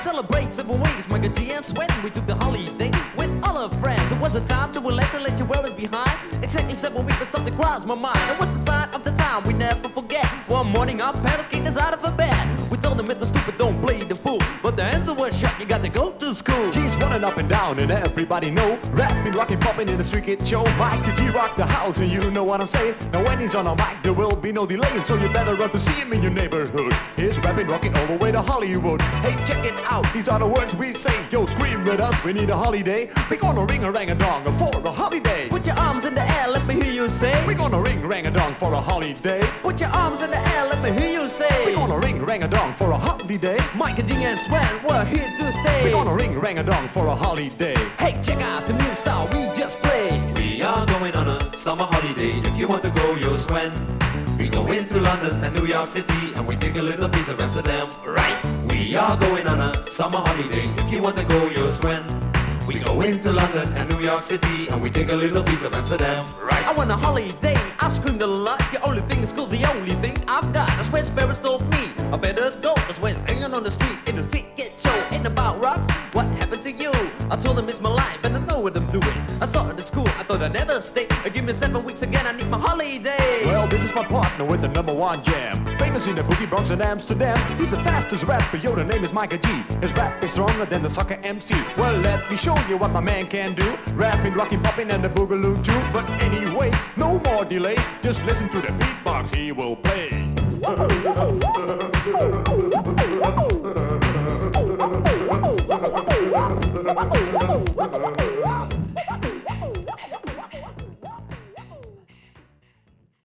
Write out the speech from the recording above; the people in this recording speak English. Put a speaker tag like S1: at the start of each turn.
S1: celebrate 7 weeks, Micah G and Sweat. We took the holiday with all our friends. It was a time to relax and let you wear it behind. Exactly 7 weeks, but something crossed my mind. It was the sign of the time we never forget. One morning our parents kicked us out of a bed. We told them it was stupid, don't play the fool. But the answer was shut, you got to go to school.
S2: G's running up and down and everybody know. Rapping, rocking, popping in the street kid show. Micah G rock the house and you know what I'm saying. Now when he's on a mic there will be no delay. So you better run to see him in your neighborhood. He's rapping, rocking all the way to Hollywood. Hey, check it out, these are the words we say. Yo, scream with us, we need a holiday. We're gonna ring a rang a dong for a holiday.
S1: Put your arms in the air, let me hear you say.
S2: We're gonna ring rang a dong for a holiday.
S1: Put your arms in the air, let me hear you say.
S2: We're gonna ring rang a dong for a holiday.
S1: Micah G and Sweat, we're here to stay.
S2: We're gonna ring rang a dong for a holiday.
S1: Hey, check out the new style we just played.
S3: We are going on a summer holiday. If you want to go, you'll swim. We go into London and New York City, and we take a little piece of Amsterdam, right? We are going on a summer holiday. If you want to go, you'll swim. We go into London and New York City, and we take a little piece of Amsterdam, right?
S1: I want a holiday, I've screamed a lot. The only thing is cool, the only thing I've got. That's where Sparrows told me I better go. That's when hanging on the street in the street get show. Ain't about rocks, what happened to you? I told them it's my life and I know what I'm doing. I saw it at school, I thought I'd never stay. Give me 7 weeks again, I need my holiday.
S2: Well, this is my partner with the #1 jam. Famous in the Boogie Bronx and Amsterdam. He's the fastest rapper, yo, the name is Micah G. His rap is stronger than the soccer MC. Well, let me show you what my man can do. Rapping, rocking, popping, and the boogaloo too. But anyway, no more delay. Just listen to the beatbox he will play.